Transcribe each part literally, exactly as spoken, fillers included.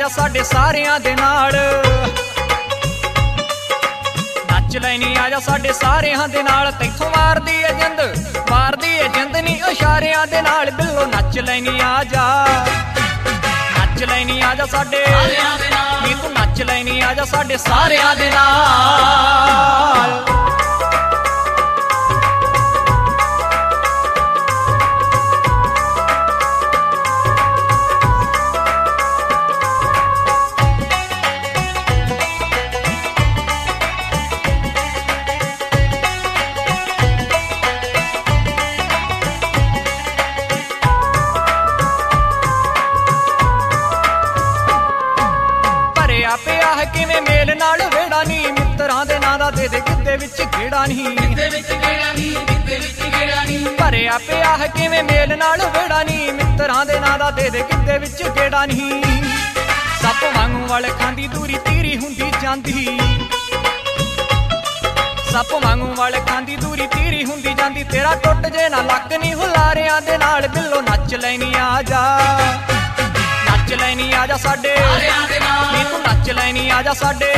आजा साडे सारियां दे नाल नच लैनी आजा साडे सारियां दे नाल तैथों मारदी है जिंद मारदी है जिंद नी इशारियां दे नाल बिल्लो नच लैनी आजा नच लैनी आजा साडे नी तू नच लैनी आजा साडे सारियां दे नाल पिया है किवें मेल नाल वेड़ा नी मित्रां दे नां दा दे दे गिद्दे विच गेड़ा नी भरिया पिया है किवें मेल नाल वेड़ा नी मित्रां दे नां दा दे दे गिद्दे विच गेड़ा नी सप वांगू वाले खांदी दूरी तीरी हुंदी जांदी सप वांगू वाले खांदी दूरी तीरी हुंदी जांदी तेरा टुट जे ना लक नी हुलारियां दे नाल बिल्लो नच लैनी आजा नच लैनी आजा साडे नी तू नच लैनी आजा साडे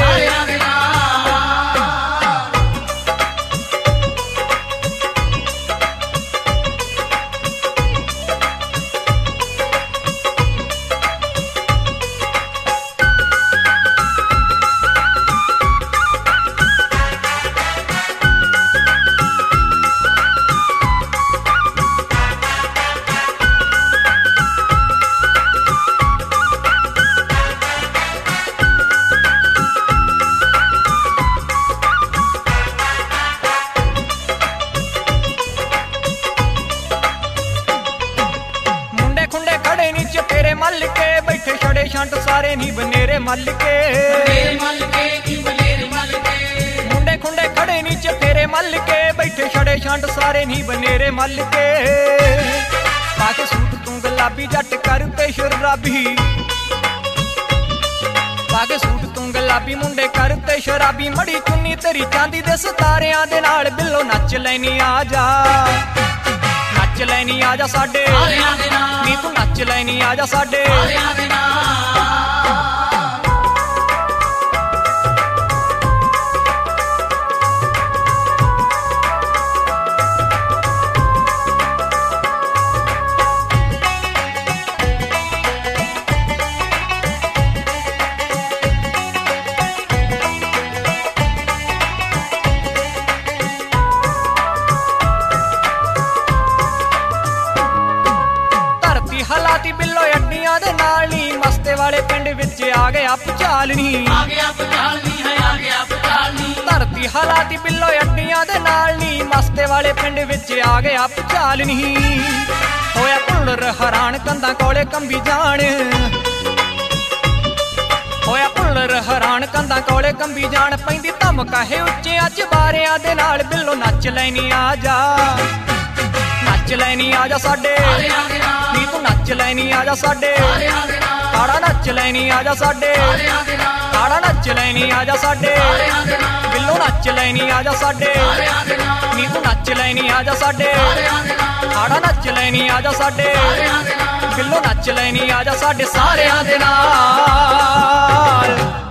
तेरे मल के बैठे छड़े छंट सारे नी बनेरे मल के मुंडे खुंडे खड़े नीचे तेरे मल के बैठे छड़े छंट सारे नी बनेरे मल के पाके सूट तू गुलाबी जट करते शराबी पाके सूट तू गुलाबी मुंडे करते शराबी मड़ी चुन्नी तेरी चांदी दे सितारियां दे नाल बिल्लो नच लैनी आजा नच लैनी आजा साडे नी तू नच लैनी आजा साडे हलाती बिल्लो अड्डियां दे नाल नी मस्ते वाले पिंड विच आ गया भुचाल नी धरती हलाती बिल्लो अड्डियां दे नाल नी मस्ते वाले पिंड विच आ गया भुचाल नी होया भुल्लर हैरान कंधां कोले कंबी जान होया भुल्लर हैरान कंधां कोले कंबी जान पैंदी धमका है उच्चे अज बारियां दे नाल बिल्लो नच लैनी आजा नच लैनी आजा साडे नी तू नच लैनी आजा साडे काड़ा नच लैनी आजा साडे काड़ा नच लैनी आजा साडे बिल्लो नच लैनी आजा साडे नी तू नच लैनी आजा साडे काड़ा नच लैनी आजा साडे बिल्लो नच लैनी आजा साडे सारियां दे नाल।